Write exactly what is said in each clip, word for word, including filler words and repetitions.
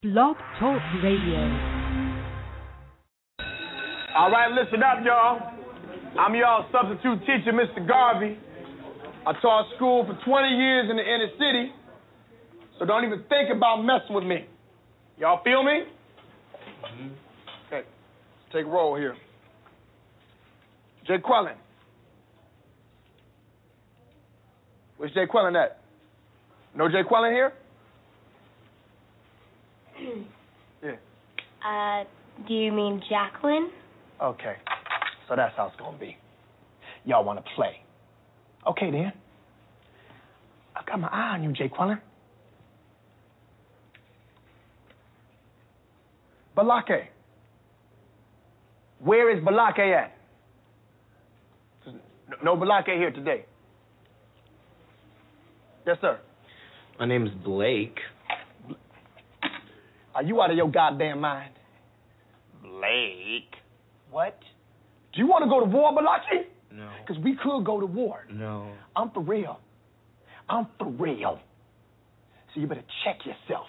Blog Talk Radio. All right, listen up, y'all. I'm y'all substitute teacher, Mister Garvey. I taught school for twenty years in the inner city, so don't even think about messing with me. Y'all feel me? Mm-hmm. Okay, let's take a roll here. Jay Quellen. Where's Jay Quellen at? No Jay Quellen here? Yeah. Uh, do you mean Jacqueline? Okay, so that's how it's gonna be. Y'all wanna play. Okay then. I've got my eye on you, Jay Quellen. Balake. Where is Balake at? No Balake here today. Yes, sir. My name is Blake. Are you out of your goddamn mind? Blake? What? Do you want to go to war, Balake? No. Because we could go to war. No. I'm for real. I'm for real. So you better check yourself.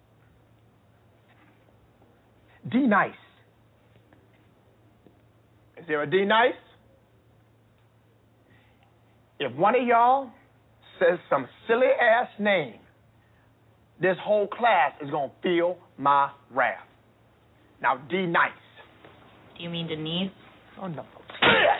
D Nice. Is there a D Nice? If one of y'all says some silly ass name, this whole class is gonna feel my wrath. Now, D Nice. Do you mean Denise? Oh no, bitch!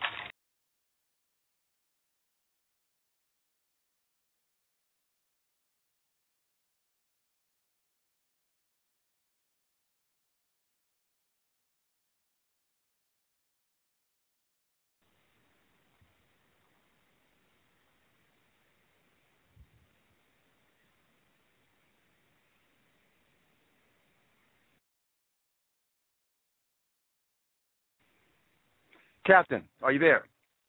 Captain, are you there?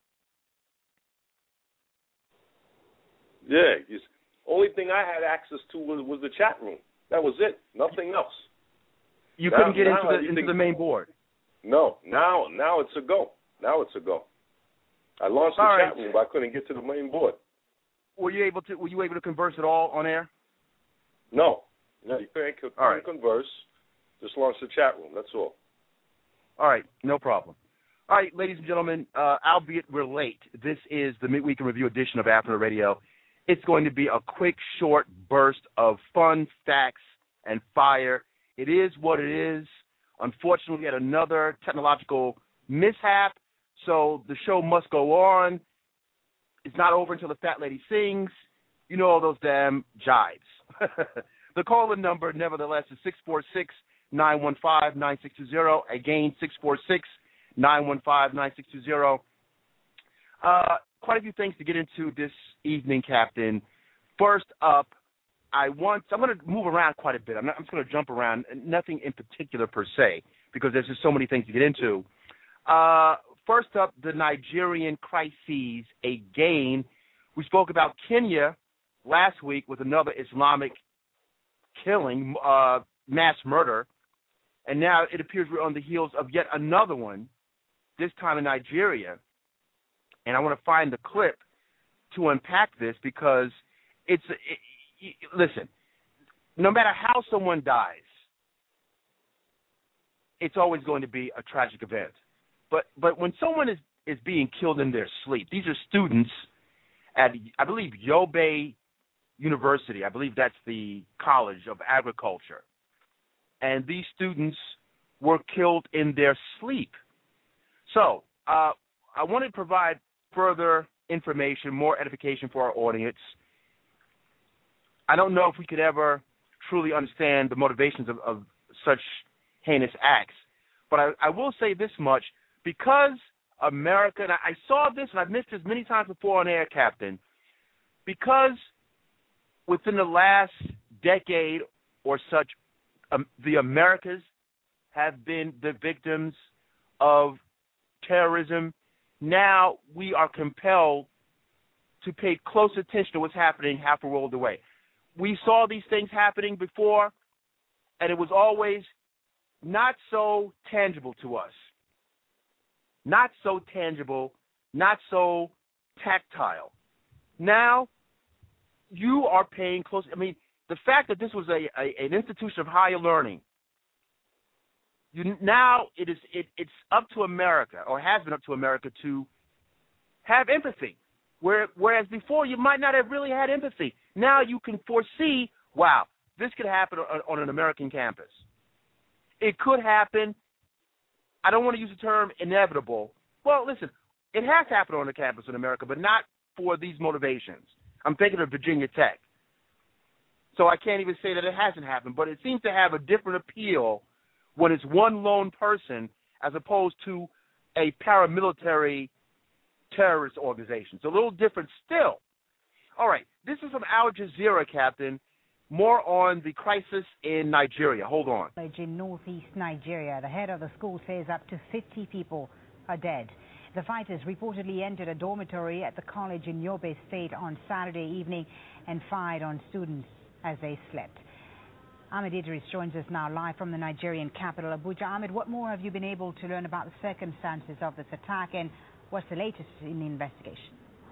Yeah. You, only thing I had access to was, was the chat room. That was it. Nothing else. You now, couldn't get now into the into think, the main board. No. Now, now it's a go. Now it's a go. I launched the all chat right. room, but I couldn't get to the main board. Were you able to? Were you able to converse at all on air? No. No, you couldn't, couldn't all right. converse. Just launch the chat room. That's all. All right. No problem. All right, ladies and gentlemen, uh, albeit we're late, this is the Midweek in Review edition of Afternoon Radio. It's going to be a quick, short burst of fun, facts, and fire. It is what it is. Unfortunately, we had another technological mishap, so the show must go on. It's not over until the fat lady sings. You know all those damn jives. The call-in number, nevertheless, is six four six, nine one five, nine six two zero. Again, six four six, nine one five, nine six two zero. Uh, quite a few things to get into this evening, Captain. First up, I want – I'm going to move around quite a bit. I'm, not, I'm just going to jump around, nothing in particular per se, because there's just so many things to get into. Uh, first up, the Nigerian crises again. We spoke about Kenya last week with another Islamic killing, uh, mass murder, and now it appears we're on the heels of yet another one, this time in Nigeria. And I want to find the clip to unpack this because it's, it, it, listen, no matter how someone dies, it's always going to be a tragic event. But but when someone is, is being killed in their sleep, these are students at, I believe, Yobe University. I believe that's the College of Agriculture. And these students were killed in their sleep. So uh, I want to provide further information, more edification for our audience. I don't know if we could ever truly understand the motivations of, of such heinous acts, but I, I will say this much. Because America, and I, I saw this, and I've missed this many times before on air, Captain, because within the last decade or such, um, the Americas have been the victims of terrorism. Now we are compelled to pay close attention to what's happening half a world away. We saw these things happening before, and it was always not so tangible to us. Not so tangible, not so tactile. Now you are paying close. I mean, the fact that this was a, a an institution of higher learning, you, now it is it, it's up to America, or has been up to America, to have empathy. Where, whereas before you might not have really had empathy. Now you can foresee, wow, this could happen on, on an American campus. It could happen. I don't want to use the term inevitable. Well, listen, it has happened on a campus in America, but not for these motivations. I'm thinking of Virginia Tech. So I can't even say that it hasn't happened, but it seems to have a different appeal when it's one lone person as opposed to a paramilitary terrorist organization. It's a little different still. All right, this is from Al Jazeera, Captain. More on the crisis in Nigeria. Hold on. In northeast Nigeria, the head of the school says up to fifty people are dead. The fighters reportedly entered a dormitory at the college in Yobe State on Saturday evening and fired on students as they slept. Ahmed Idris joins us now live from the Nigerian capital, Abuja. Ahmed, what more have you been able to learn about the circumstances of this attack, and what's the latest in the investigation?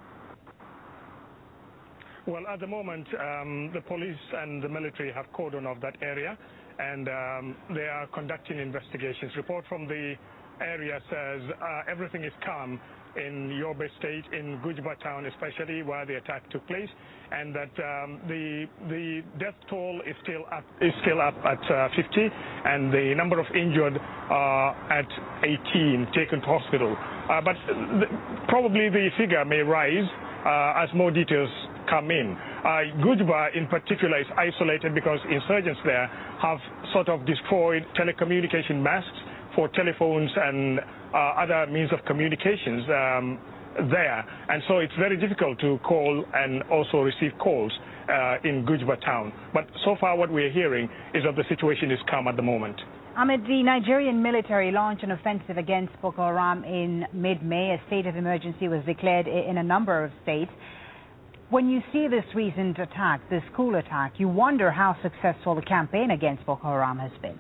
Well, at the moment, um, the police and the military have cordoned off that area, and um, they are conducting investigations. Report from the area says uh, everything is calm in Yobe State, in Gujba town especially, where the attack took place, and that um, the the death toll is still up is still up at uh, fifty, and the number of injured are at eighteen taken to hospital. Uh, but th probably the figure may rise uh, as more details come in. Uh, Gujba in particular is isolated because insurgents there have sort of destroyed telecommunication masts for telephones and uh, other means of communications um, there. And so it's very difficult to call and also receive calls uh, in Gujba town. But so far what we're hearing is that the situation is calm at the moment. Ahmed, the Nigerian military launched an offensive against Boko Haram in mid-May. A state of emergency was declared in a number of states. When you see this recent attack, this school attack, you wonder how successful the campaign against Boko Haram has been.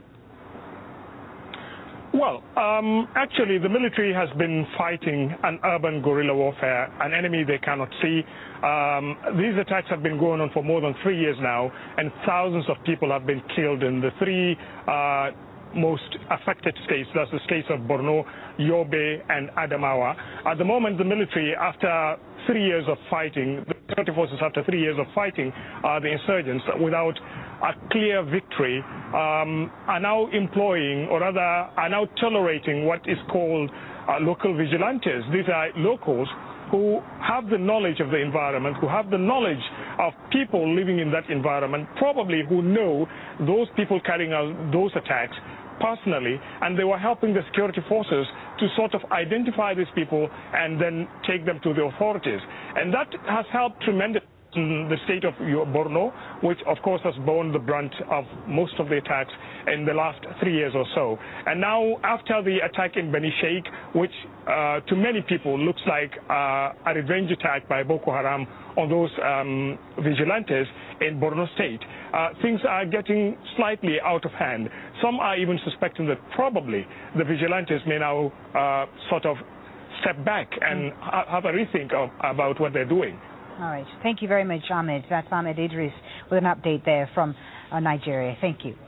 Well, um, actually, the military has been fighting an urban guerrilla warfare, an enemy they cannot see. Um, these attacks have been going on for more than three years now, and thousands of people have been killed in the three uh, most affected states. That's the states of Borno, Yobe, and Adamawa. At the moment, the military, after three years of fighting, the security forces after three years of fighting uh, the insurgents without a clear victory, um, are now employing, or rather are now tolerating what is called uh, local vigilantes. These are locals who have the knowledge of the environment, who have the knowledge of people living in that environment, probably who know those people carrying out those attacks personally, and they were helping the security forces to sort of identify these people and then take them to the authorities. And that has helped tremendously in the state of Borno, which of course has borne the brunt of most of the attacks in the last three years or so. And now after the attack in Beni Sheikh, which uh, to many people looks like uh, a revenge attack by Boko Haram on those um, vigilantes in Borno State, uh, things are getting slightly out of hand. Some are even suspecting that probably the vigilantes may now uh, sort of step back and ha have a rethink of, about what they're doing. All right. Thank you very much, Ahmed. That's Ahmed Idris with an update there from uh, Nigeria. Thank you.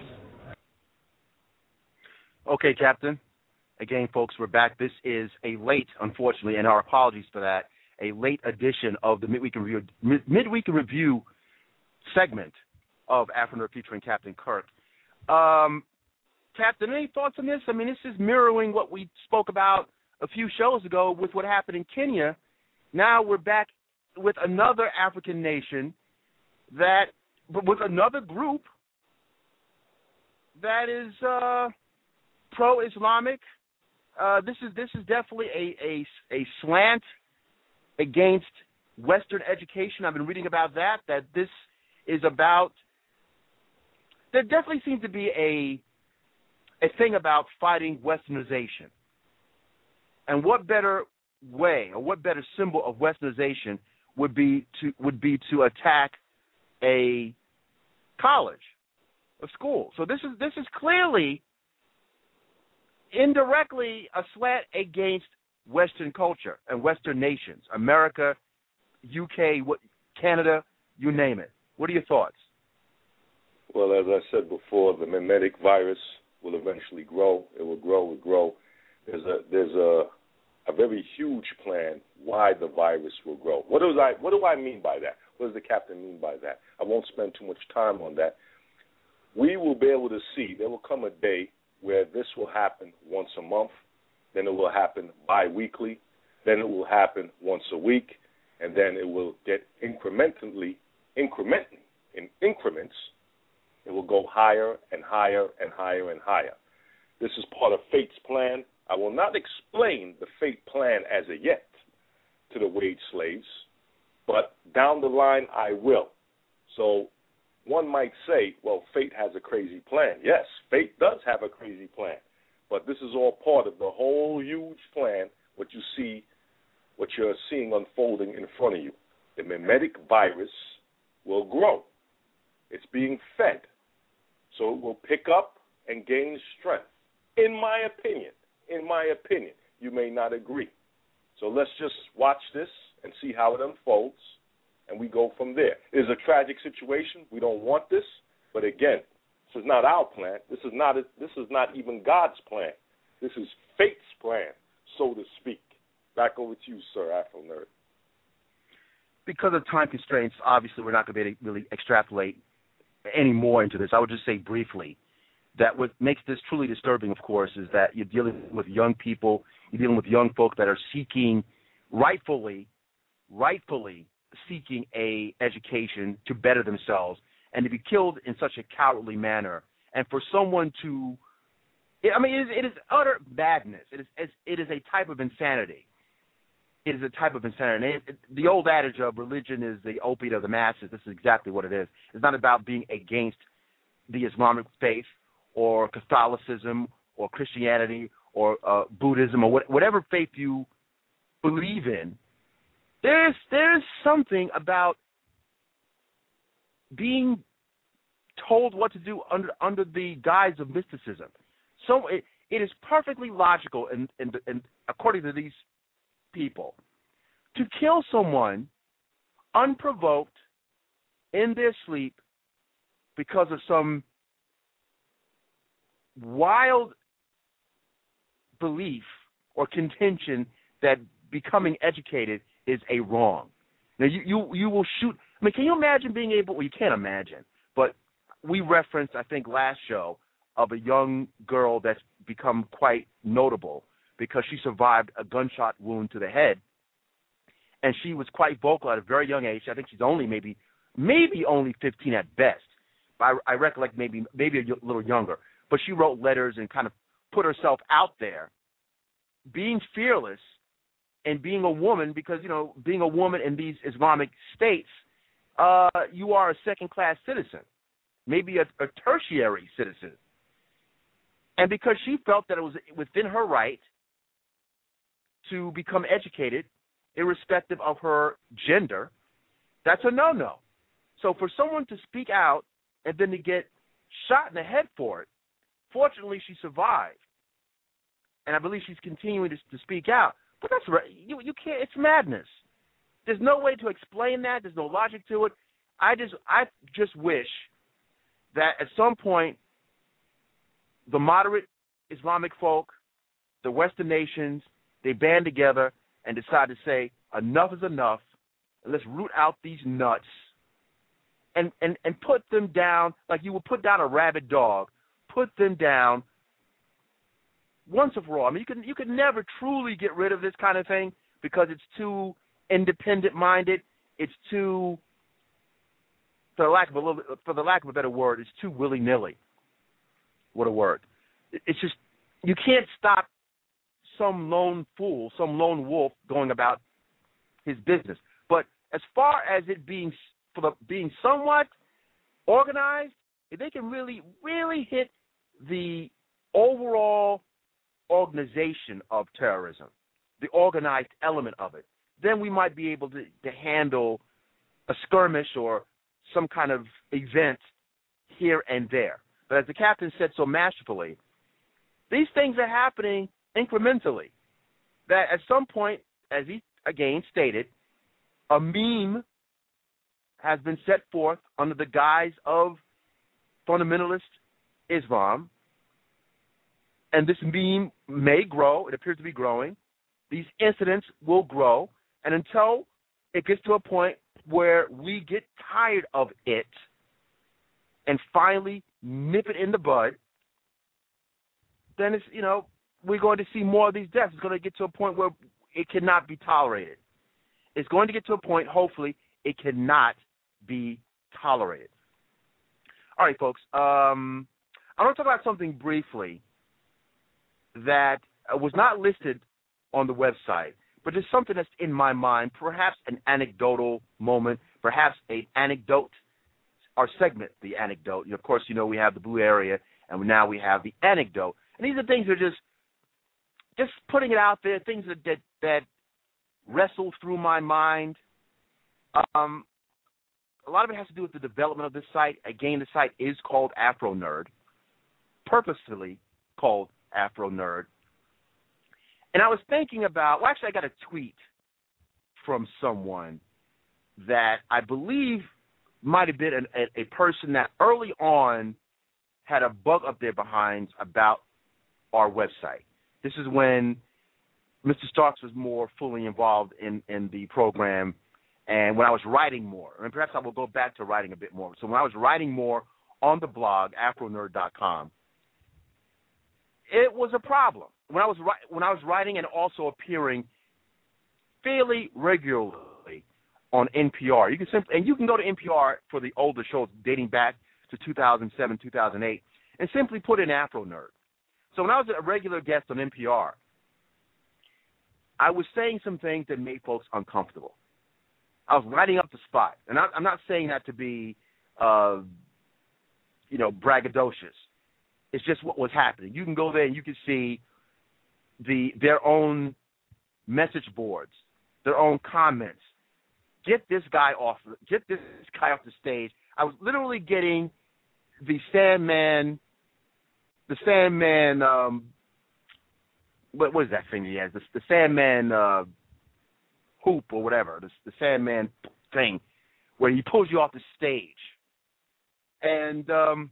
Okay, Captain. Again, folks, we're back. This is a late, unfortunately, and our apologies for that, a late edition of the Midweek in Review, Mid Midweek in Review segment of Afternoon featuring Captain Kirk. Um, Captain, any thoughts on this? I mean, this is mirroring what we spoke about a few shows ago with what happened in Kenya. Now we're back with another African nation that, with another group that is uh, pro-Islamic. Uh, this is this is definitely a, a a slant against Western education. I've been reading about that. That this is about. There definitely seems to be a a thing about fighting Westernization. And what better way, or what better symbol of Westernization would be to would be to attack a college, a school. So this is this is clearly indirectly a slant against Western culture and Western nations, America, U K, Canada, you name it. What are your thoughts? Well, as I said before, the mimetic virus will eventually grow. It will grow, and grow. There's a there's a a very huge plan why the virus will grow. What do I what do I mean by that? What does the captain mean by that? I won't spend too much time on that. We will be able to see, there will come a day where this will happen once a month, then it will happen bi-weekly, then it will happen once a week, and then it will get incrementally, incrementally, in increments, it will go higher and higher and higher and higher. This is part of fate's plan. I will not explain the fate plan as of yet to the wage slaves, but down the line I will. So one might say, well, fate has a crazy plan. Yes, fate does have a crazy plan, but this is all part of the whole huge plan, what you see, what you're seeing unfolding in front of you. The mimetic virus will grow. It's being fed, so it will pick up and gain strength, in my opinion. In my opinion, you may not agree. So let's just watch this and see how it unfolds, and we go from there. It is a tragic situation. We don't want this, but again, this is not our plan. This is not a, this is not even God's plan. This is fate's plan, so to speak. Back over to you, sir, Afro Nerd. Because of time constraints, obviously we're not going to be able to really extrapolate any more into this. I would just say briefly that what makes this truly disturbing, of course, is that you're dealing with young people, you're dealing with young folk that are seeking, rightfully, rightfully seeking a education to better themselves, and to be killed in such a cowardly manner. And for someone to, I mean, it is, it is utter madness. It is, it is a type of insanity. It is a type of insanity. And it, it, the old adage of religion is the opiate of the masses, this is exactly what it is. It's not about being against the Islamic faith or Catholicism or Christianity or uh, Buddhism or what, whatever faith you believe in. There's there's something about being told what to do under under the guise of mysticism. So it, it is perfectly logical, and, and and according to these people, to kill someone unprovoked in their sleep because of some wild belief or contention that becoming educated is a wrong. Now, you, you, you will shoot. I mean, can you imagine being able, well, you can't imagine, but we referenced, I think, last show of a young girl that's become quite notable because she survived a gunshot wound to the head, and she was quite vocal at a very young age. I think she's only maybe, maybe only fifteen at best. But I, I recollect maybe, maybe a little younger. But she wrote letters and kind of put herself out there, being fearless and being a woman, because, you know, being a woman in these Islamic states, uh, you are a second-class citizen, maybe a, a tertiary citizen. And because she felt that it was within her right to become educated, irrespective of her gender, that's a no-no. So for someone to speak out and then to get shot in the head for it, fortunately she survived. And I believe she's continuing to, to speak out. But that's right. You, you can't. It's madness. There's no way to explain that. There's no logic to it. I just, I just wish that at some point the moderate Islamic folk, the Western nations, they band together and decide to say enough is enough. And let's root out these nuts and, and, and put them down like you would put down a rabid dog. Put them down once and for all. I mean, you can you can never truly get rid of this kind of thing because it's too independent-minded. It's too, for the lack of a little, for the lack of a better word, it's too willy-nilly. What a word! It's just you can't stop some lone fool, some lone wolf going about his business. But as far as it being for the being somewhat organized, if they can really really hit the overall organization of terrorism, the organized element of it, then we might be able to, to handle a skirmish or some kind of event here and there. But as the captain said so masterfully, these things are happening incrementally. That at some point, as he again stated, a meme has been set forth under the guise of fundamentalist Islam, and this meme may grow. It appears to be growing. These incidents will grow, and until it gets to a point where we get tired of it and finally nip it in the bud, then it's, you know, we're going to see more of these deaths. It's going to get to a point where it cannot be tolerated. It's going to get to a point, hopefully, it cannot be tolerated. All right, folks. Um, I want to talk about something briefly that was not listed on the website, but it's something that's in my mind, perhaps an anecdotal moment, perhaps an anecdote, our segment, the anecdote. And of course, you know, we have the blue area, and now we have the anecdote. And these are things that are just, just putting it out there, things that, that, that wrestle through my mind. Um, a lot of it has to do with the development of this site. Again, the site is called Afro Nerd, purposefully called Afro Nerd. And I was thinking about, well, actually, I got a tweet from someone that I believe might have been an, a, a person that early on had a bug up their behinds about our website. This is when Mister Starks was more fully involved in, in the program, and when I was writing more. And perhaps I will go back to writing a bit more. So when I was writing more on the blog, afro nerd dot com, it was a problem. When I was when I was writing and also appearing fairly regularly on N P R, you can simply and you can go to N P R for the older shows dating back to two thousand seven, two thousand eight, and simply put in Afro Nerd. So when I was a regular guest on N P R, I was saying some things that made folks uncomfortable. I was lighting up the spot, and I, I'm not saying that to be, uh, you know, braggadocious. It's just what was happening. You can go there and you can see the their own message boards, their own comments. Get this guy off. Get this guy off the stage. I was literally getting the Sandman, the Sandman. Um, what what is that thing he has? The, the Sandman uh, hoop or whatever. The, the Sandman thing where he pulls you off the stage, and um,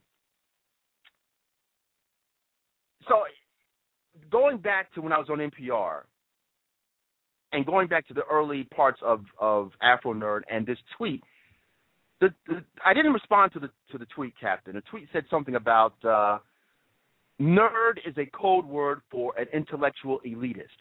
so going back to when I was on N P R and going back to the early parts of, of Afro Nerd and this tweet, the, the, I didn't respond to the to the tweet, Captain. The tweet said something about uh, nerd is a code word for an intellectual elitist.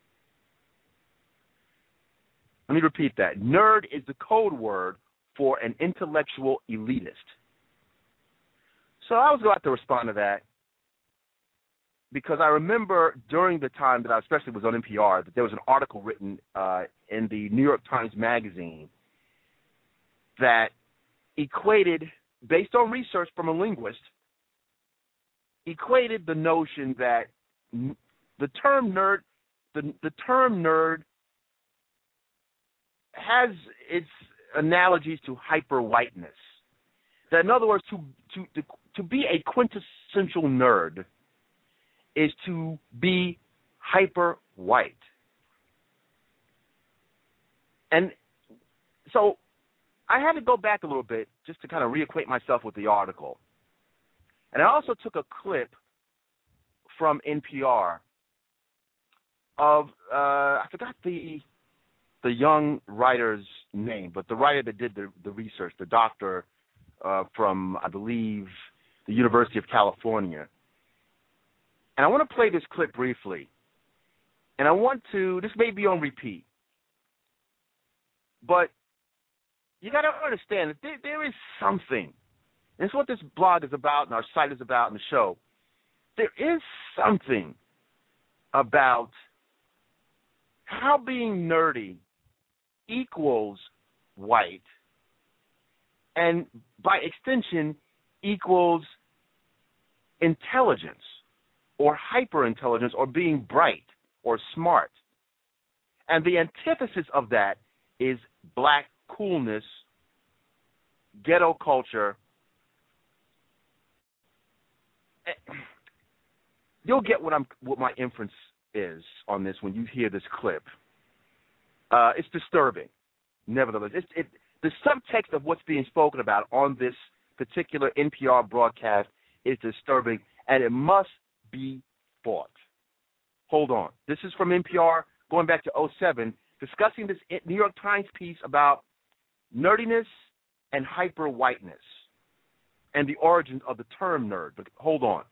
Let me repeat that. Nerd is the code word for an intellectual elitist. So I was about to respond to that, because I remember during the time that I especially was on N P R that there was an article written uh, in the New York Times Magazine that equated, based on research from a linguist, equated the notion that the term nerd, the, the term nerd has its analogies to hyper-whiteness. That in other words, to, to, to, to be a quintessential nerd is to be hyper white. And so I had to go back a little bit just to kind of reacquaint myself with the article. And I also took a clip from N P R of, uh, I forgot the the young writer's name, but the writer that did the, the research, the doctor uh, from, I believe, the University of California. And I want to play this clip briefly. And I want to, this may be on repeat, but you got to understand that there, there is something. And it's what this blog is about and our site is about and the show. There is something about how being nerdy equals white and by extension equals intelligence or hyper-intelligence or being bright or smart. And the antithesis of that is black coolness, ghetto culture. You'll get what I'm what my inference is on this when you hear this clip. Uh, it's disturbing, nevertheless. It's, it, The subtext of what's being spoken about on this particular N P R broadcast is disturbing, and it must be fought. Hold on. This is from N P R going back to oh seven, discussing this New York Times piece about nerdiness and hyper-whiteness and the origins of the term nerd. But hold on.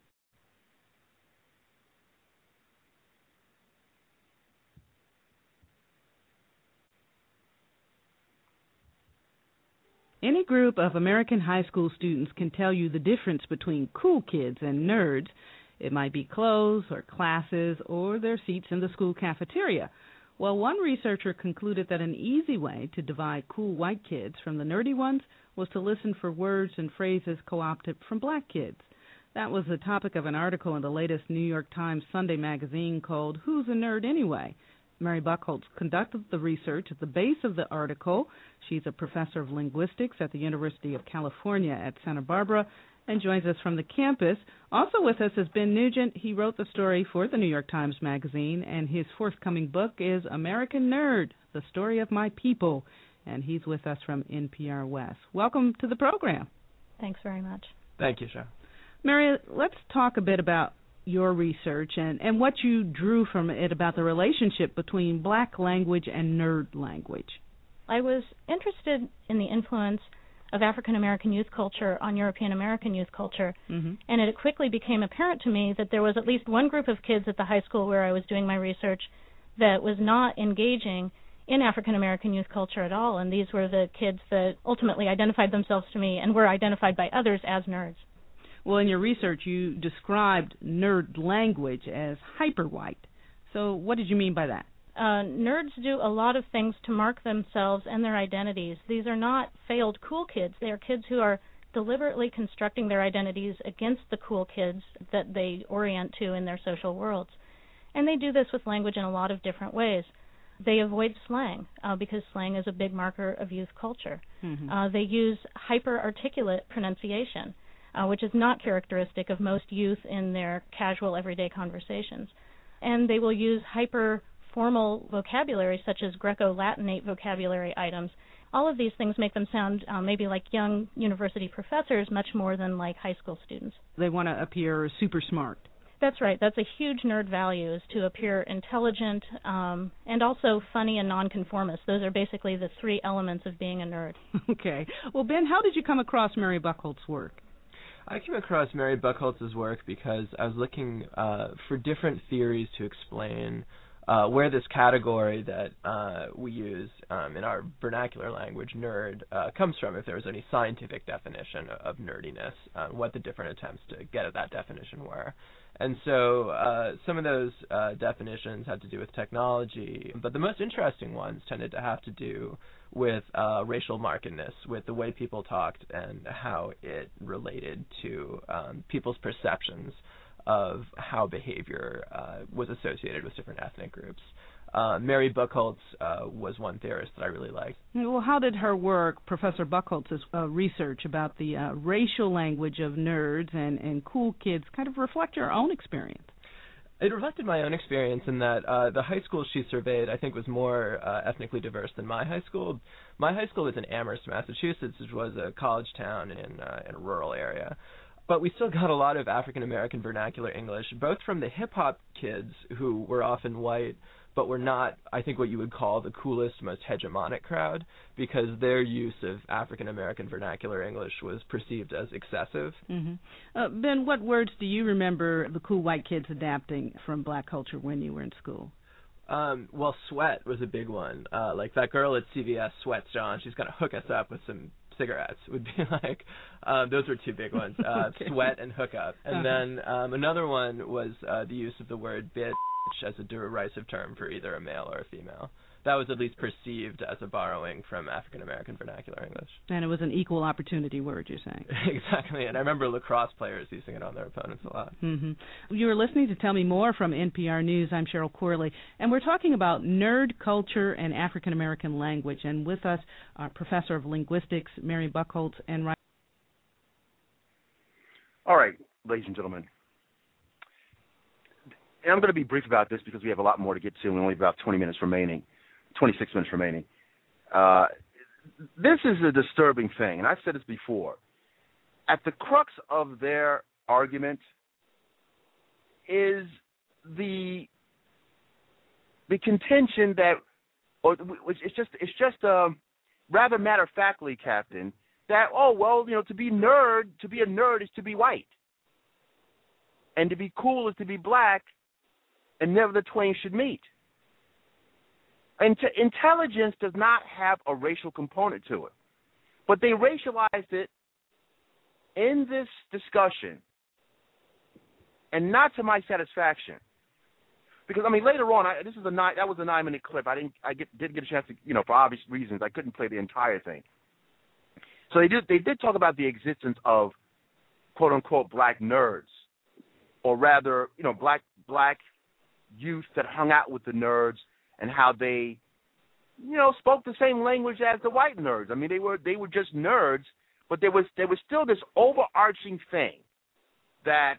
Any group of American high school students can tell you the difference between cool kids and nerds. It might be clothes or classes or their seats in the school cafeteria. Well, one researcher concluded that an easy way to divide cool white kids from the nerdy ones was to listen for words and phrases co-opted from black kids. That was the topic of an article in the latest New York Times Sunday magazine called Who's a Nerd Anyway? Mary Buchholz conducted the research at the base of the article. She's a professor of linguistics at the University of California at Santa Barbara and joins us from the campus. Also with us is Ben Nugent. He wrote the story for the New York Times Magazine, and his forthcoming book is American Nerd, The Story of My People, and he's with us from N P R West. Welcome to the program. Thanks very much. Thank you, Sharon. Mary, let's talk a bit about your research and, and what you drew from it about the relationship between black language and nerd language. I was interested in the influence of African American youth culture on European American youth culture, mm-hmm. and it quickly became apparent to me that there was at least one group of kids at the high school where I was doing my research that was not engaging in African American youth culture at all, and these were the kids that ultimately identified themselves to me and were identified by others as nerds. Well, in your research, you described nerd language as hyper-white. So what did you mean by that? Uh, nerds do a lot of things to mark themselves and their identities. These are not failed cool kids. They are kids who are deliberately constructing their identities against the cool kids that they orient to in their social worlds. And they do this with language in a lot of different ways. They avoid slang uh, because slang is a big marker of youth culture. Mm-hmm. Uh, they use hyper-articulate pronunciation, Uh, which is not characteristic of most youth in their casual everyday conversations. And they will use hyper-formal vocabulary, such as Greco-Latinate vocabulary items. All of these things make them sound uh, maybe like young university professors much more than like high school students. They want to appear super smart. That's right. That's a huge nerd value, is to appear intelligent um, and also funny and nonconformist. Those are basically the three elements of being a nerd. Okay. Well, Ben, how did you come across Mary Buchholz's work? I came across Mary Buchholz's work because I was looking uh, for different theories to explain uh, where this category that uh, we use um, in our vernacular language, nerd, uh, comes from, if there was any scientific definition of nerdiness, uh, what the different attempts to get at that definition were. And so uh, some of those uh, definitions had to do with technology, but the most interesting ones tended to have to do with uh, racial markedness, with the way people talked and how it related to um, people's perceptions of how behavior uh, was associated with different ethnic groups. Uh, Mary Buchholz uh, was one theorist that I really liked. Well, how did her work, Professor Buchholz's uh, research about the uh, racial language of nerds and, and cool kids, kind of reflect your own experience? It reflected my own experience in that uh, the high school she surveyed, I think, was more uh, ethnically diverse than my high school. My high school was in Amherst, Massachusetts, which was a college town in, uh, in a rural area. But we still got a lot of African-American vernacular English, both from the hip-hop kids who were often white, but were not, I think, what you would call the coolest, most hegemonic crowd, because their use of African-American vernacular English was perceived as excessive. Mm-hmm. Uh, Ben, what words do you remember the cool white kids adapting from black culture when you were in school? Um, well, sweat was a big one. Uh, like that girl at C V S, Sweats John, she's going to hook us up with some cigarettes, would be like, um, those were two big ones, uh, okay. Sweat and hookup. And uh-huh. then um, another one was uh, the use of the word bitch as a derisive term for either a male or a female. That was at least perceived as a borrowing from African-American vernacular English. And it was an equal opportunity word, you're saying. Exactly, and I remember lacrosse players using it on their opponents a lot. Mm-hmm. You are listening to Tell Me More from N P R News. I'm Cheryl Corley, and we're talking about nerd culture and African-American language. And with us, our Professor of Linguistics, Mary Buchholz, and Ryan. All right, ladies and gentlemen. And I'm going to be brief about this because we have a lot more to get to, and we only have about twenty minutes remaining, twenty-six minutes remaining. Uh, this is a disturbing thing, and I've said this before. At the crux of their argument is the the contention that, or it's just it's just um, rather matter of factly, Captain, that oh well, you know, to be nerd, to be a nerd is to be white, and to be cool is to be black, and never the twain should meet. And intelligence does not have a racial component to it, but they racialized it in this discussion, and not to my satisfaction. Because I mean, later on, I, this is a nine, that was a nine-minute clip. I didn't, I get, didn't get a chance to, you know, for obvious reasons, I couldn't play the entire thing. So they did, they did talk about the existence of quote unquote black nerds, or rather, you know, black black youth that hung out with the nerds, and how they, you know, spoke the same language as the white nerds. I mean, they were they were just nerds, but there was there was still this overarching thing that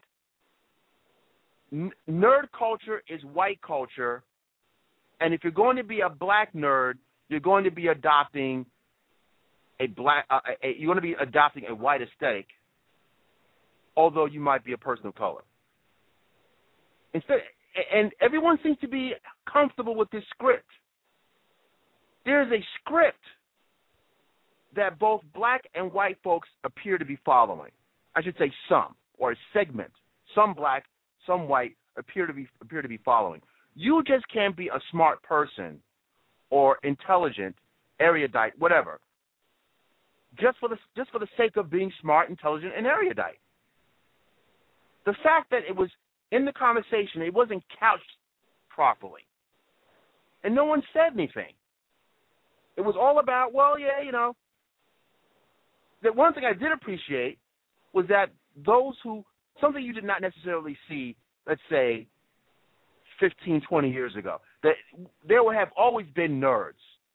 n- nerd culture is white culture, and if you're going to be a black nerd, you're going to be adopting a black uh, a, you're going to be adopting a white aesthetic, although you might be a person of color. Instead, and everyone seems to be comfortable with this script. There's a script that both black and white folks appear to be following. I should say some, or a segment. Some black, some white appear to be appear to be following. You just can't be a smart person or intelligent, erudite, whatever, just for the just for the sake of being smart, intelligent, and erudite. The fact that it was in the conversation, it wasn't couched properly, and no one said anything. It was all about, well, yeah, you know. The one thing I did appreciate was that those who, something you did not necessarily see, let's say, fifteen, twenty years ago, that there would have always been nerds,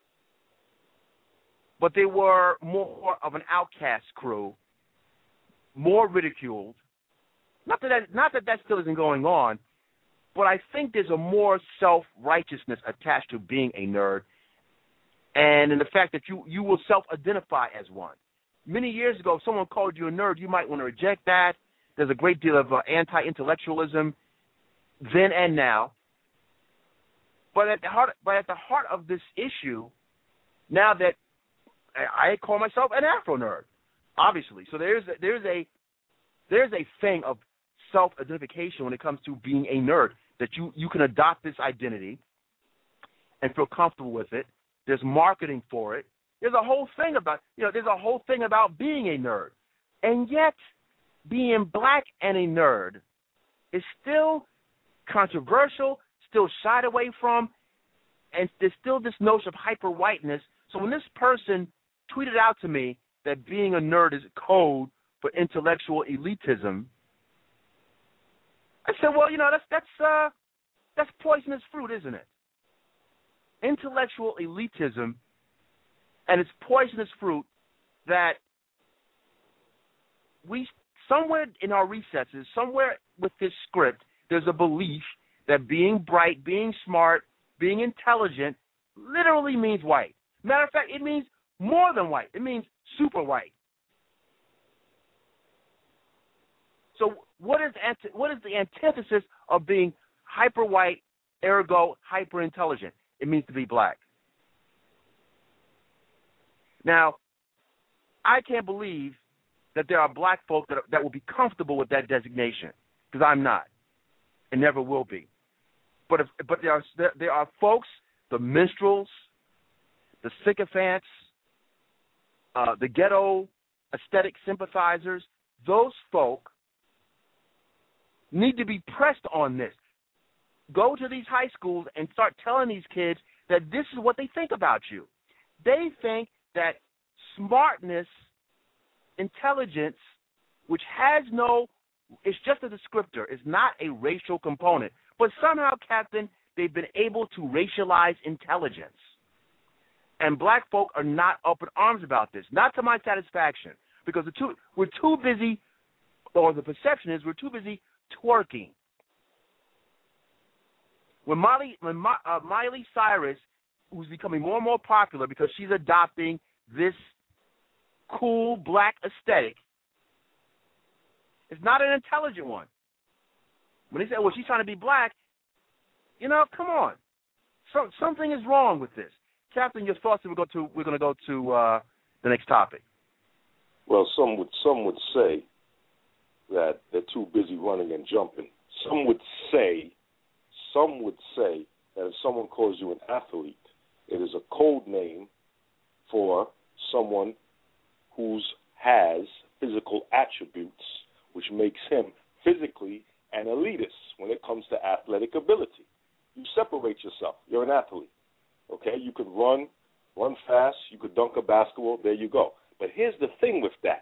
but they were more of an outcast crew, more ridiculed. Not that, that not that that still isn't going on, but I think there's a more self-righteousness attached to being a nerd, and in the fact that you, you will self-identify as one. Many years ago, if someone called you a nerd, you might want to reject that. There's a great deal of uh, anti-intellectualism then and now. But at the heart, but at the heart of this issue, now that I, I call myself an Afro nerd, obviously, so there's a, there's a there's a thing of self-identification when it comes to being a nerd, that you, you can adopt this identity and feel comfortable with it. There's marketing for it. There's a whole thing about, you know, there's a whole thing about being a nerd. And yet, being black and a nerd is still controversial, still shied away from, and there's still this notion of hyper-whiteness. So when this person tweeted out to me that being a nerd is code for intellectual elitism, I said, well, you know, that's that's uh, that's poisonous fruit, isn't it? Intellectual elitism, and it's poisonous fruit that we, somewhere in our recesses, somewhere with this script, there's a belief that being bright, being smart, being intelligent literally means white. Matter of fact, it means more than white. It means super white. So what is anti- what is the antithesis of being hyper white, ergo hyper intelligent? It means to be black. Now, I can't believe that there are black folk that, that will be comfortable with that designation, because I'm not, and never will be. But if, but there are there, there are folks, the minstrels, the sycophants, uh, the ghetto aesthetic sympathizers. Those folk need to be pressed on this. Go to these high schools and start telling these kids that this is what they think about you. They think that smartness, intelligence, which has no, it's just a descriptor, it's not a racial component. But somehow, Captain, they've been able to racialize intelligence. And black folk are not up in arms about this, not to my satisfaction, because the two, we're too busy, or the perception is we're too busy twerking. When Miley, when uh, Miley Cyrus, who's becoming more and more popular because she's adopting this cool black aesthetic is not an intelligent one. When they say, well, she's trying to be black, you know, come on. So, something is wrong with this. Captain, your thoughts, and we're going to, we're going to go to uh, the next topic. Well, some would some would say that they're too busy running and jumping. Some would say, some would say that if someone calls you an athlete, it is a code name for someone who has physical attributes, which makes him physically an elitist when it comes to athletic ability. You separate yourself. You're an athlete. Okay? You could run, run fast. You could dunk a basketball. There you go. But here's the thing with that.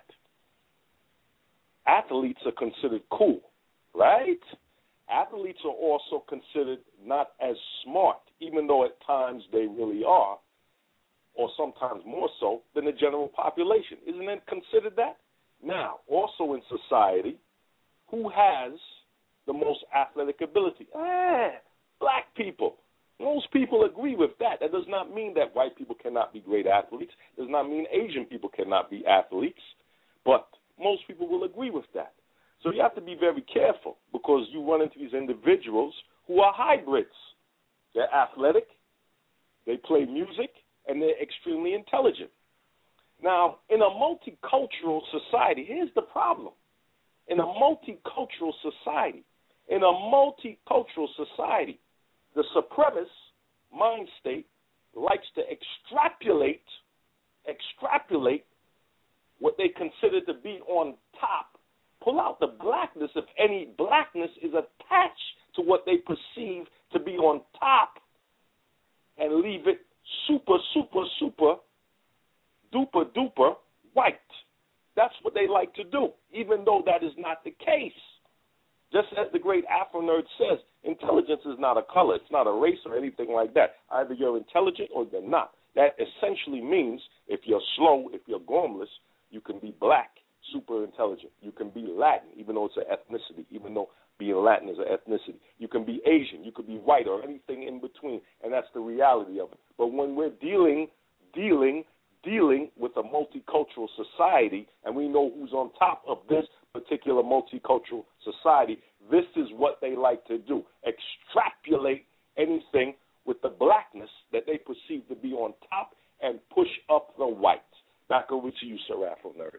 Athletes are considered cool, right? Athletes are also considered not as smart, even though at times they really are, or sometimes more so than the general population. Isn't it considered that? Now, also in society, who has the most athletic ability? Eh, black people. Most people agree with that. That does not mean that white people cannot be great athletes. It does not mean Asian people cannot be athletes. But most people will agree with that. So you have to be very careful because you run into these individuals who are hybrids. They're athletic, they play music, and they're extremely intelligent. Now, in a multicultural society, here's the problem. In a multicultural society, in a multicultural society, the supremacist mind state likes to extrapolate, extrapolate what they consider to be on top, pull out the blackness, if any blackness is attached to what they perceive to be on top, and leave it super, super, super, duper, duper white. That's what they like to do, even though that is not the case. Just as the great Afro Nerd says, intelligence is not a color. It's not a race or anything like that. Either you're intelligent or you're not. That essentially means if you're slow, if you're gormless, you can be black, super intelligent. You can be Latin, even though it's an ethnicity, even though being Latin is an ethnicity. You can be Asian. You could be white or anything in between, and that's the reality of it. But when we're dealing, dealing, dealing with a multicultural society, and we know who's on top of this particular multicultural society, this is what they like to do. Extrapolate anything with the blackness that they perceive to be on top and push up the white. Back over to you, Sir Afro Nerd.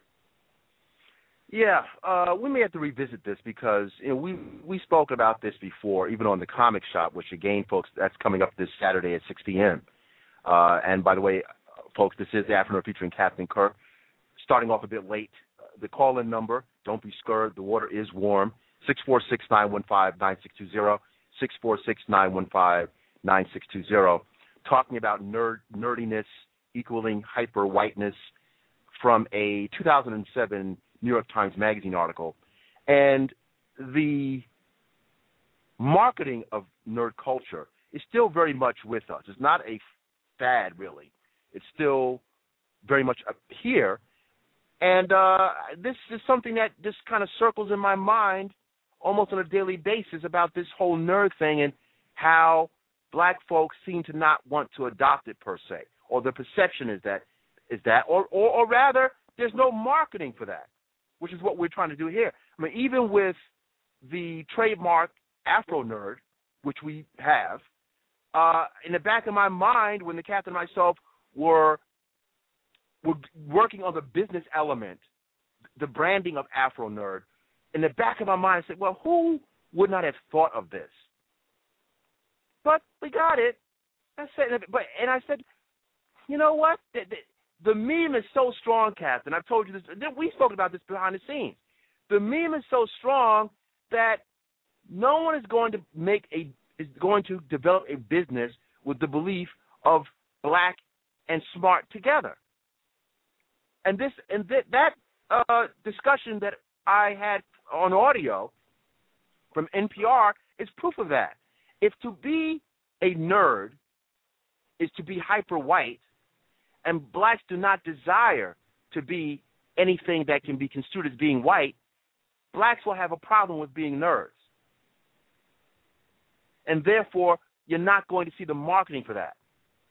Yeah, uh, we may have to revisit this because you know we we spoke about this before, even on the Comic Shop, which again, folks, that's coming up this Saturday at six p.m. Uh, and by the way, folks, this is the Afro Nerd featuring Captain Kirk. Starting off a bit late, the call-in number, don't be scared, the water is warm, six four six, nine one five, nine six two zero, six four six, nine one five, nine six two zero. Talking about nerd nerdiness equaling hyper-whiteness from a two thousand seven New York Times Magazine article. And the marketing of nerd culture is still very much with us. It's not a fad, really. It's still very much up here. And uh, this is something that just kind of circles in my mind almost on a daily basis about this whole nerd thing and how black folks seem to not want to adopt it per se, or the perception is that, is that, or, or, or rather, there's no marketing for that, which is what we're trying to do here. I mean, even with the trademark Afro Nerd, which we have, uh, in the back of my mind, when the captain and myself were were working on the business element, the branding of Afro Nerd, in the back of my mind, I said, well, who would not have thought of this? But we got it. I said, but and I said, you know what? The, the, the meme is so strong, Captain. I've told you this. We spoke about this behind the scenes. The meme is so strong that no one is going to make a is going to develop a business with the belief of black and smart together. And this and th- that uh, discussion that I had on audio from N P R is proof of that. If to be a nerd is to be hyper white, and blacks do not desire to be anything that can be construed as being white, blacks will have a problem with being nerds. And therefore, you're not going to see the marketing for that.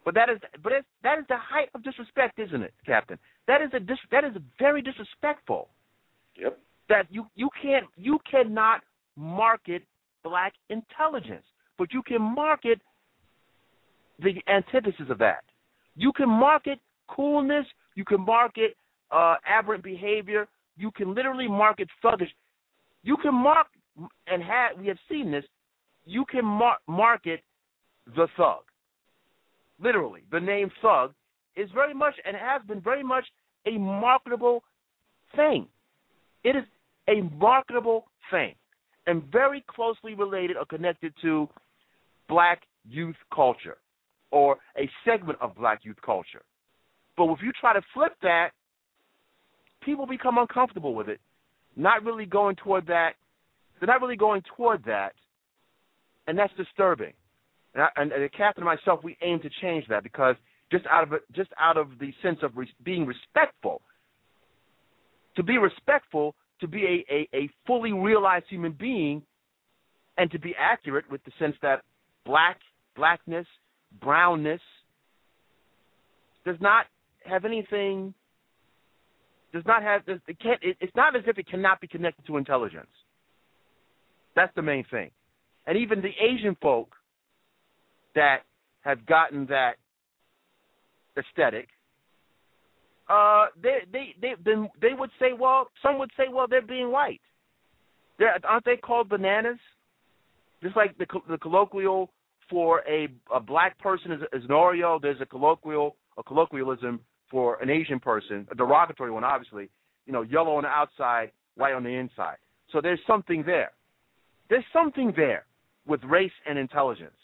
But that is, but it's, that is the height of disrespect, isn't it, Captain? That is a dis, that is very disrespectful. Yep. That you you can't you cannot market black intelligence, but you can market the antithesis of that. You can market coolness. You can market uh, aberrant behavior. You can literally market thuggish. You can mark and have we have seen this. You can mar- market the thug. Literally, the name thug is very much and has been very much a marketable thing. It is a marketable thing and very closely related or connected to black youth culture or a segment of black youth culture. But if you try to flip that, people become uncomfortable with it, not really going toward that. They're not really going toward that, and that's disturbing. And, I, and, and the captain and myself, we aim to change that because just out of it, just out of the sense of res- being respectful, to be respectful, to be a, a, a fully realized human being, and to be accurate with the sense that black, blackness, brownness does not have anything. Does not have. It can't. It, it's not as if it cannot be connected to intelligence. That's the main thing, and even the Asian folk that have gotten that aesthetic, uh, they they they then they would say, well, some would say, well, they're being white. They're, aren't they called bananas? Just like the the colloquial for a a black person is, is an Oreo. There's a colloquial a colloquialism for an Asian person, a derogatory one, obviously. You know, yellow on the outside, white on the inside. So there's something there. There's something there with race and intelligence.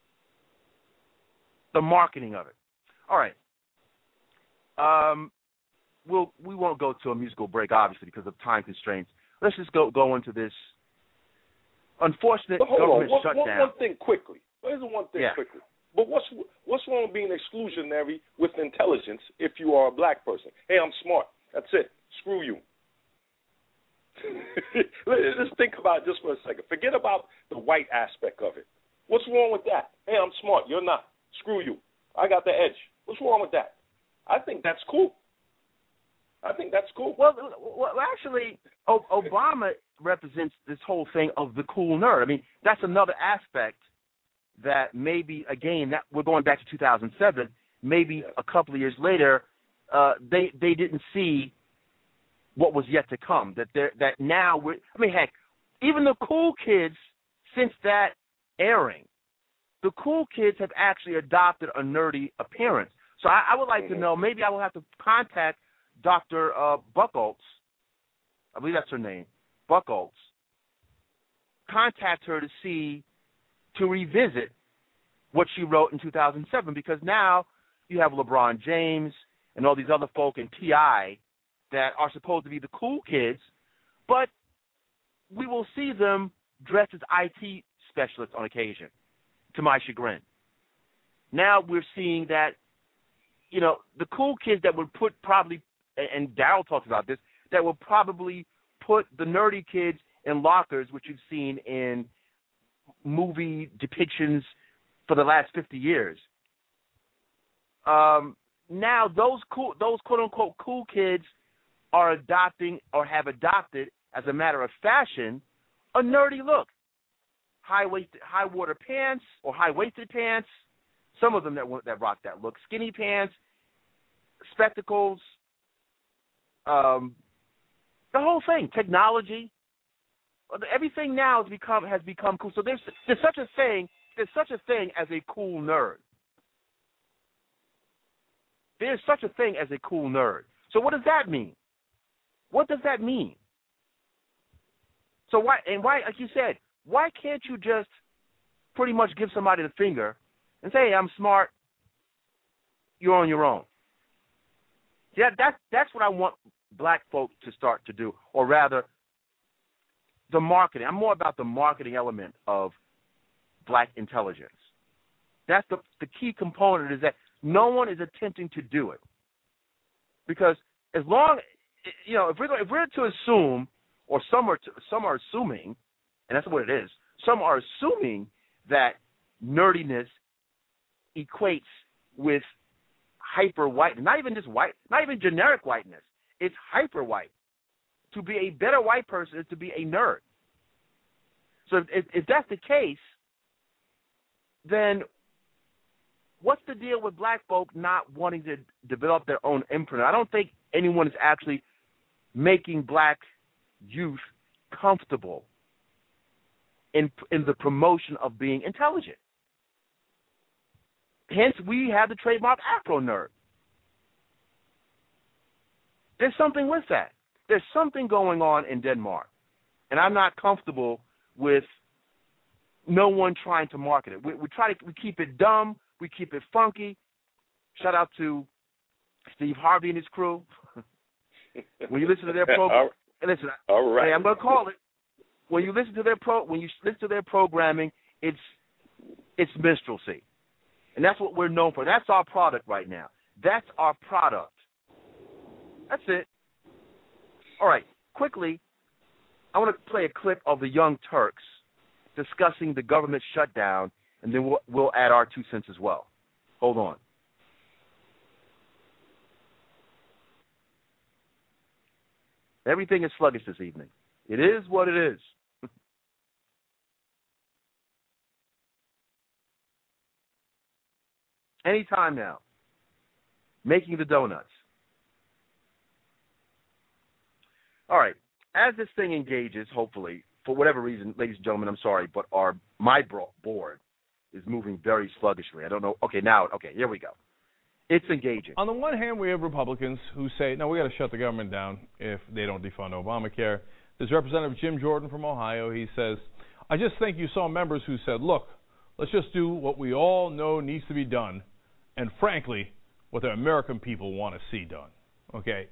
The marketing of it. All right. Um, we'll, we won't go to a musical break, obviously, because of time constraints. Let's just go go into this unfortunate but hold government on. One, shutdown. One, one thing quickly. Here's one thing yeah. quickly. But what's what's wrong with being exclusionary with intelligence if you are a black person? Hey, I'm smart. That's it. Screw you. Let's think about it just for a second. Forget about the white aspect of it. What's wrong with that? Hey, I'm smart. You're not. Screw you. I got the edge. What's wrong with that? I think that's cool. I think that's cool. Well, well actually, o- Obama represents this whole thing of the cool nerd. I mean, that's another aspect that maybe, again, that we're going back to two thousand seven, maybe yeah. a couple of years later, uh, they they didn't see what was yet to come. That they're, that now we're, I mean, heck, even the cool kids, since that airing, the cool kids have actually adopted a nerdy appearance. So I, I would like mm-hmm. to know, maybe I will have to contact Doctor Uh, Buchholz, I believe that's her name, Buchholz, contact her to see, to revisit what she wrote in two thousand seven, because now you have LeBron James and all these other folk in T I that are supposed to be the cool kids, but we will see them dressed as I T specialists on occasion, to my chagrin. Now we're seeing that, you know, the cool kids that would put probably, and Daryl talks about this, that will probably put the nerdy kids in lockers, which you've seen in movie depictions for the last fifty years. Um, now those cool, those quote unquote cool kids are adopting or have adopted, as a matter of fashion, a nerdy look. High waisted, high water pants or high waisted pants. Some of them that that rock that look. Skinny pants, spectacles. Um, the whole thing, technology. Everything now has become has become cool. So there's there's such a thing there's such a thing as a cool nerd. There's such a thing as a cool nerd. So what does that mean? What does that mean? So why and why, like you said, why can't you just pretty much give somebody the finger and say, hey, I'm smart, you're on your own? Yeah, that's that's what I want black folk to start to do, or rather, the marketing. I'm more about the marketing element of black intelligence. That's the the key component, is that no one is attempting to do it. Because as long, you know, if we're if we're to assume, or some are to, some are assuming, and that's what it is, some are assuming that nerdiness equates with hyper white, not even just white, not even generic whiteness. It's hyper white. To be a better white person is to be a nerd. So if, if that's the case, then what's the deal with black folk not wanting to develop their own imprint? I don't think anyone is actually making black youth comfortable in in the promotion of being intelligent. Hence, we have the trademark Afro nerd. There's something with that. There's something going on in Denmark, and I'm not comfortable with no one trying to market it. We, we try to we keep it dumb, we keep it funky. Shout out to Steve Harvey and his crew. When you listen to their program, listen. All right. Hey, I'm going to call it. When you listen to their pro, when you listen to their programming, it's it's minstrelsy, and that's what we're known for. That's our product right now. That's our product. That's it. All right. Quickly, I want to play a clip of the Young Turks discussing the government shutdown, and then we'll, we'll add our two cents as well. Hold on. Everything is sluggish this evening. It is what it is. Anytime now. Making the donuts. All right. As this thing engages, hopefully, for whatever reason, ladies and gentlemen, I'm sorry, but our my board is moving very sluggishly. I don't know. Okay, now, okay, here we go. It's engaging. On the one hand, we have Republicans who say, no, we got to shut the government down if they don't defund Obamacare. There's Representative Jim Jordan from Ohio. He says, I just think you saw members who said, look, let's just do what we all know needs to be done, and frankly, what the American people want to see done. Okay?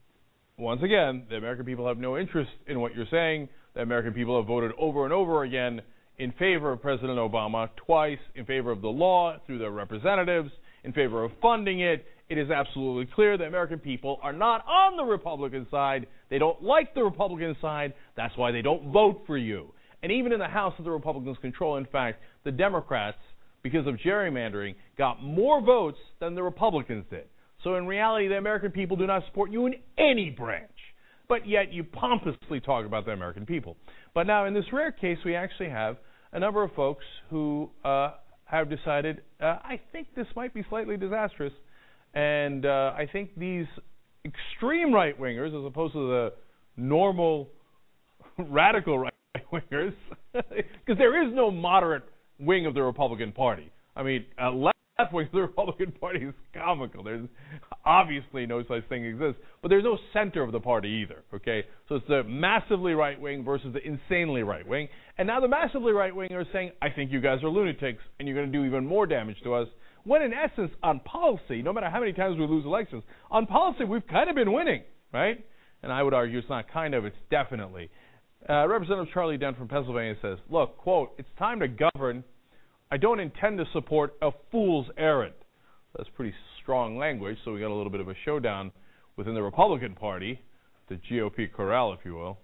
Once again, the American people have no interest in what you're saying. The American people have voted over and over again in favor of President Obama, twice in favor of the law through their representatives, in favor of funding it. It is absolutely clear the American people are not on the Republican side. They don't like the Republican side. That's why they don't vote for you. And even in the House that the Republicans control, in fact, the Democrats, because of gerrymandering, got more votes than the Republicans did. So in reality, the American people do not support you in any branch. But yet you pompously talk about the American people. But now in this rare case, we actually have a number of folks who uh, have decided, uh, I think this might be slightly disastrous. And uh, I think these extreme right-wingers, as opposed to the normal radical right-wingers, because there is no moderate wing of the Republican Party. I mean, uh, left wing of the Republican Party is comical. There's obviously no such thing exists, but there's no center of the party either, okay? So it's the massively right-wing versus the insanely right-wing. And now the massively right-wing are saying, I think you guys are lunatics, and you're going to do even more damage to us. When in essence, on policy, no matter how many times we lose elections, on policy we've kind of been winning, right? And I would argue it's not kind of, it's definitely. Uh, Representative Charlie Dent from Pennsylvania says, look, quote, it's time to govern. I don't intend to support a fool's errand. That's pretty strong language, so we got a little bit of a showdown within the Republican Party, the G O P corral, if you will.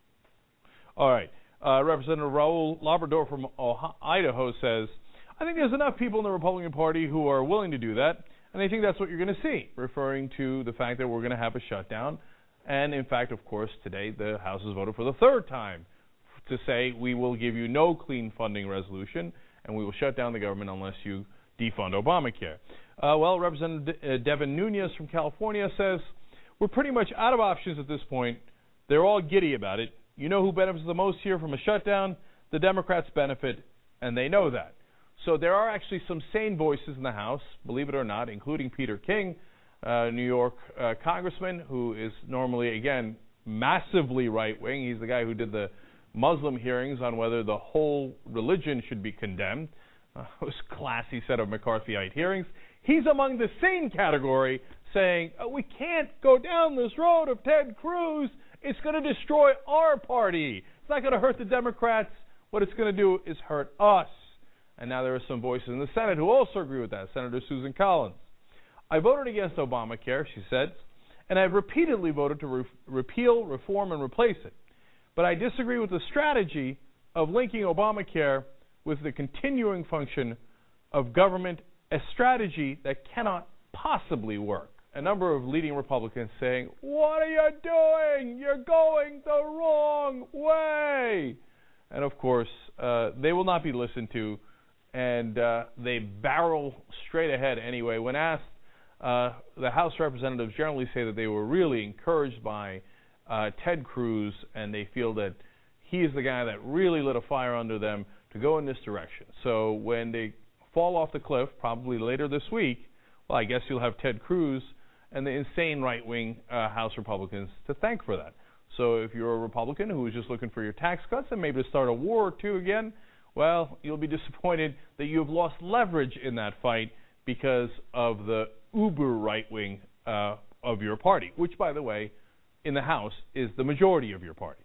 All right. Uh, Representative Raul Labrador from Ohio, Idaho says, I think there's enough people in the Republican Party who are willing to do that, and I think that's what you're going to see, referring to the fact that we're going to have a shutdown. And, in fact, of course, today the House has voted for the third time to say we will give you no clean funding resolution and we will shut down the government unless you defund Obamacare. Uh, well, Representative De- uh, Devin Nunes from California says, we're pretty much out of options at this point. They're all giddy about it. You know who benefits the most here from a shutdown? The Democrats benefit, and they know that. So there are actually some sane voices in the House, believe it or not, including Peter King, uh, New York uh, congressman, who is normally, again, massively right-wing. He's the guy who did the Muslim hearings on whether the whole religion should be condemned. Uh, those classy set of McCarthyite hearings. He's among the sane category, saying, oh, we can't go down this road of Ted Cruz. It's going to destroy our party. It's not going to hurt the Democrats. What it's going to do is hurt us. And now there are some voices in the Senate who also agree with that. Senator Susan Collins. I voted against Obamacare, she said, and I've repeatedly voted to re- repeal, reform, and replace it. But I disagree with the strategy of linking Obamacare with the continuing function of government a strategy that cannot possibly work. A number of leading Republicans saying, "What are you doing? You're going the wrong way." And of course, uh, they will not be listened to, and uh, they barrel straight ahead anyway. When asked, uh, the House representatives generally say that they were really encouraged by uh, Ted Cruz, and they feel that he is the guy that really lit a fire under them to go in this direction. So when they fall off the cliff, probably later this week, well, I guess you'll have Ted Cruz and the insane right-wing uh, House Republicans to thank for that. So if you're a Republican who is just looking for your tax cuts and maybe to start a war or two again, well, you'll be disappointed that you've lost leverage in that fight because of the uber right-wing uh, of your party, which, by the way, in the House is the majority of your party.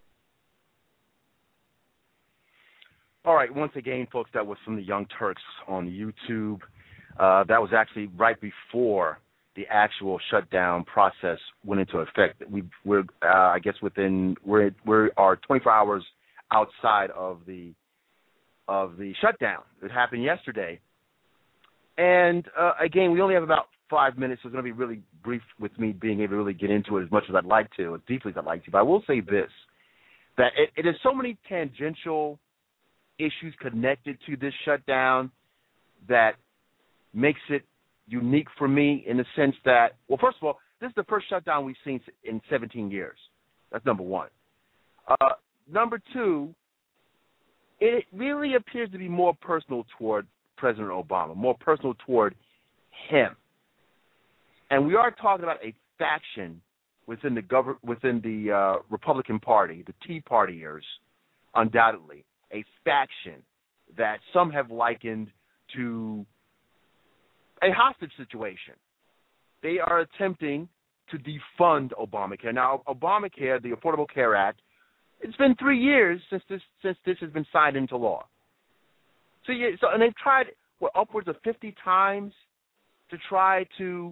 All right, once again, folks, that was from the Young Turks on YouTube. Uh, that was actually right before the actual shutdown process went into effect. We, we're, uh, I guess, within we're we are twenty-four hours outside of the of the shutdown. It happened yesterday, and uh, again, we only have about five minutes, so it's going to be really brief with me being able to really get into it as much as I'd like to, as deeply as I'd like to. But I will say this: that it, it is so many tangential issues connected to this shutdown that makes it unique for me in the sense that, well, first of all, this is the first shutdown we've seen in seventeen years. That's number one. Uh, number two, it really appears to be more personal toward President Obama, more personal toward him. And we are talking about a faction within the gov- within the uh, Republican Party, the Tea Partiers, undoubtedly, a faction that some have likened to a hostage situation. They are attempting to defund Obamacare. Now, Obamacare, the Affordable Care Act, it's been three years since this since this has been signed into law. So, yeah, so and they've tried what upwards of fifty times to try to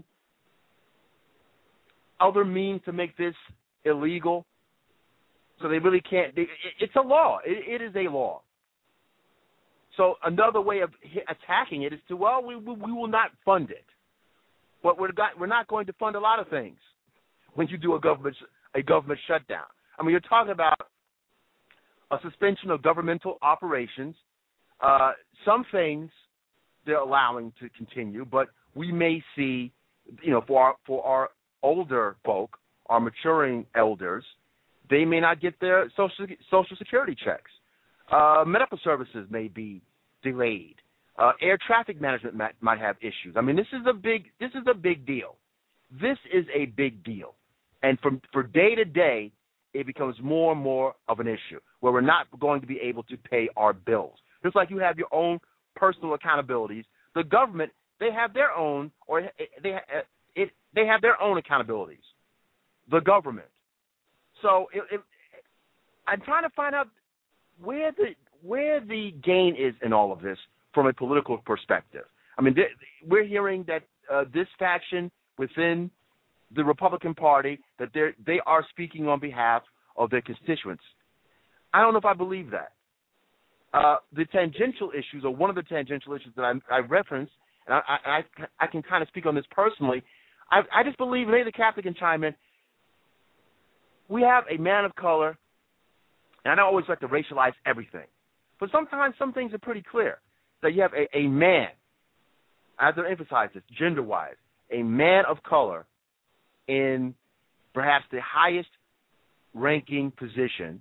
other means to make this illegal. So they really can't. They, it, it's a law. It, it is a law. So another way of attacking it is to, well, we we, we will not fund it, but we're got, we're not going to fund a lot of things when you do a government a government shutdown. I mean, you're talking about a suspension of governmental operations. Uh, some things they're allowing to continue, but we may see, you know, for our, for our older folk, our maturing elders, they may not get their social social security checks. Uh, medical services may be delayed. Uh, air traffic management might, might have issues. I mean, this is a big this is a big deal. This is a big deal, and from for day to day, it becomes more and more of an issue where we're not going to be able to pay our bills. Just like you have your own personal accountabilities, the government they have their own, or they it they have their own accountabilities. The government. So it, it, I'm trying to find out where the where the gain is in all of this from a political perspective. I mean, we're hearing that uh, this faction within the Republican Party, that they they are speaking on behalf of their constituents. I don't know if I believe that. Uh, the tangential issues, or one of the tangential issues that I, I referenced, and I, I, I can kind of speak on this personally, I, I just believe, maybe the Catholic can chime in, we have a man of color, and I don't always like to racialize everything, but sometimes some things are pretty clear, that you have a, a man, I have to emphasize this, gender-wise, a man of color in perhaps the highest ranking position,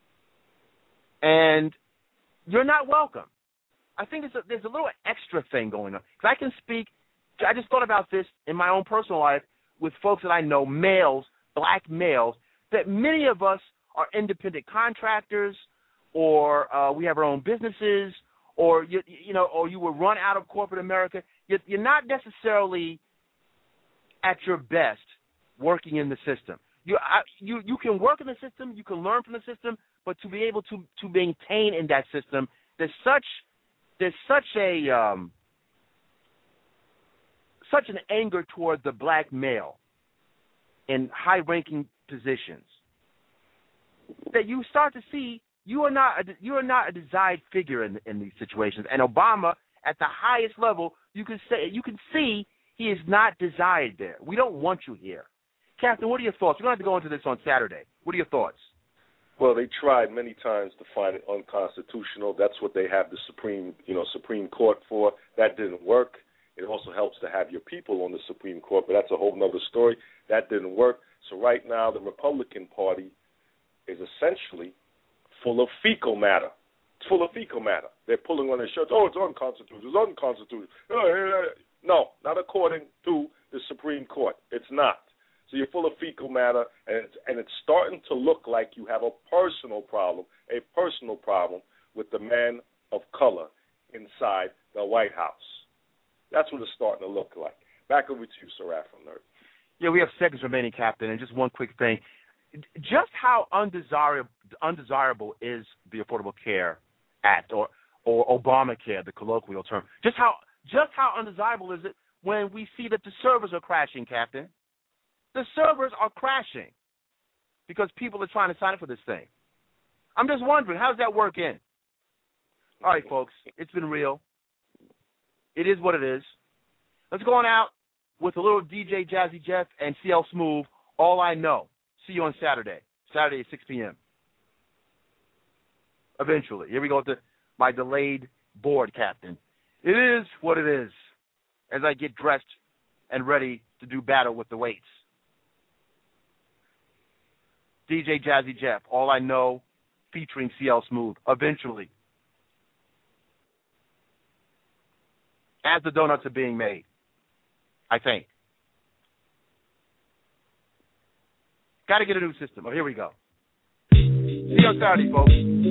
and you're not welcome. I think there's a, there's a little extra thing going on. Because I can speak, I just thought about this in my own personal life with folks that I know, males, black males, that many of us are independent contractors, or uh, we have our own businesses, or you, you know, or you were run out of corporate America. You're, you're not necessarily at your best working in the system. You, I, you, you can work in the system, you can learn from the system, but to be able to, to maintain in that system, there's such there's such a um, such an anger toward the black male in high-ranking positions that you start to see you are not a, you are not a desired figure in in these situations. And Obama, at the highest level, you can say you can see he is not desired there. We don't want you here. Captain, what are your thoughts? We're going to have to go into this on Saturday. What are your thoughts? Well, they tried many times to find it unconstitutional. That's what they have the Supreme, you know, Supreme Court for. That didn't work. It also helps to have your people on the Supreme Court, but that's a whole other story. That didn't work. So right now, the Republican Party is essentially full of fecal matter. It's full of fecal matter. They're pulling on their shirts. Oh, it's unconstitutional. It's unconstitutional. No, not according to the Supreme Court. It's not. So you're full of fecal matter, and it's, and it's starting to look like you have a personal problem, a personal problem with the man of color inside the White House. That's what it's starting to look like. Back over to you, Sir Afro Nerd. Yeah, we have seconds remaining, Captain, and just one quick thing. Just how undesirable, undesirable is the Affordable Care Act, or, or Obamacare, the colloquial term? Just how just how undesirable is it when we see that the servers are crashing, Captain? The servers are crashing because people are trying to sign up for this thing. I'm just wondering, how does that work in? All right, folks, it's been real. It is what it is. Let's go on out with a little D J Jazzy Jeff and C L Smooth, All I Know. See you on Saturday. Saturday at six p.m. Eventually. Here we go with the, my delayed board, Captain. It is what it is as I get dressed and ready to do battle with the weights. D J Jazzy Jeff, All I Know, featuring C L Smooth, eventually. As the donuts are being made, I think. Got to get a new system. Oh, here we go. See you on Saturday, folks.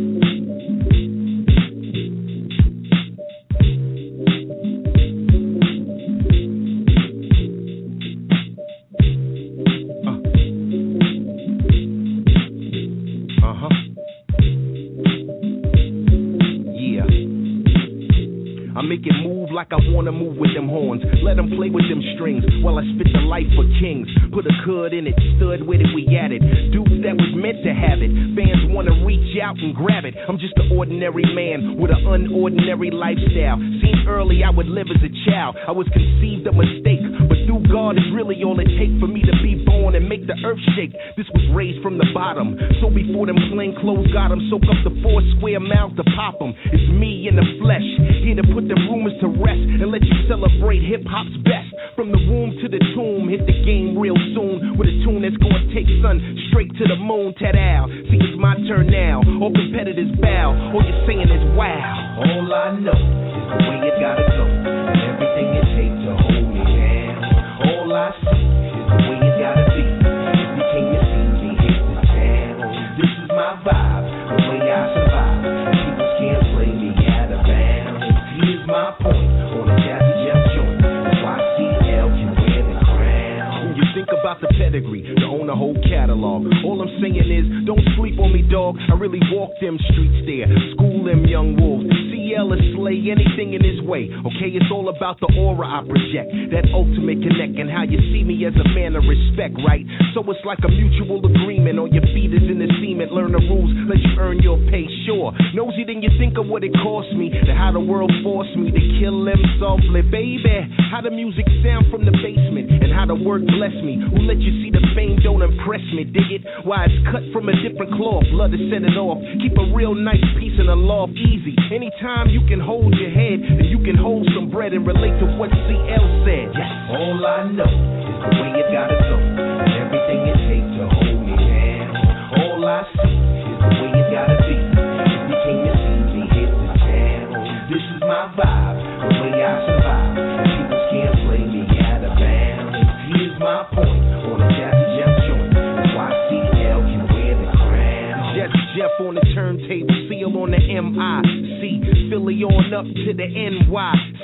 Make it move like I wanna move with them horns. Let them play with them strings while I spit the life for kings. Put a cud in it, stood with it, we at it. Dudes that was meant to have it. Fans wanna reach out and grab it. I'm just an ordinary man with an unordinary lifestyle. Seen early I would live as a child. I was conceived a mistake, but through God is really all it takes for me to be born and make the earth shake. This was raised from the bottom, so before them plain clothes got them, soak up the four square mouths to pop them. It's me in the flesh, here to put the rumors to rest and let you celebrate hip-hop's best. From the womb to the tomb, hit the game real soon with a tune that's gonna take son straight to the moon. Ted Al, see it's my turn now. All competitors bow, all you're saying is wow. All I know is the way it gotta go, and everything it takes to hold me down. All I see is the way it gotta be. If you came to see me, hit the town. This is my vibe, the way I survive, and people can't play me out of bounds. Here's my point on a Jazzy Jeff joint. Y C L can wear the crown. When you think about the pedigree, to own a whole catalog, all I'm saying is, don't sleep on me, dog. I really walk them streets there, school them young wolves. C L is slay anything in his way. Okay, it's all about the aura I project, that ultimate connect, and how you see me as a man of respect, right? So it's like a mutual agreement. On your feet is in the cement. Learn the rules, let you earn your pay. Sure, nosy, then you think of what it cost me, to how the world forced me to kill them softly, baby. How the music sound from the basement, and how the work bless me. Who let you see the fame don't impress me? Dig it? Why it's cut from a different cloth. Love to set it off. Keep a real nice piece in the loft easy. Anytime you can hold your head, and you can hold some bread and relate to what C L said. Yes. All I know is the way it gotta go, and everything it takes to hold me down. All I see is the way it gotta be. If you came to see me, hit the town. This is my vibe, the way I survive, and people can't play me out of bounds. Here's my point on a Jazzy Jeff joint. Y C L can wear the crown. Jazzy Jeff on the turntable, seal on the M I C. Philly on up to the N Y C.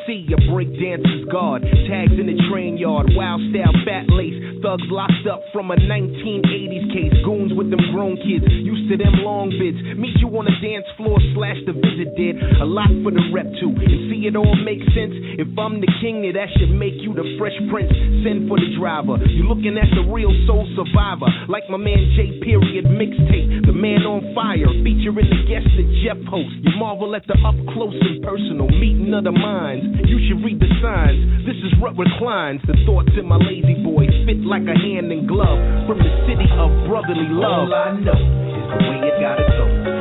C, a breakdancer's guard. Tags in the train yard, wild style, fat lace. Thugs locked up from a nineteen eighties case. Goons with them grown kids, used to them long bids. Meet you on the dance floor, slash the visit did. A lot for the rep too, and see it all make sense. If I'm the king, then that should make you the fresh prince. Send for the driver, you looking at the real soul survivor. Like my man J. Period mixtape, the man on fire, featuring the guest that Jeff hosts. You marvel at the up close and personal meeting of the minds. You should read the signs. This is what reclines. The thoughts in my lazy boy fit like a hand in glove. From the city of brotherly love, all I know is the way it gotta go.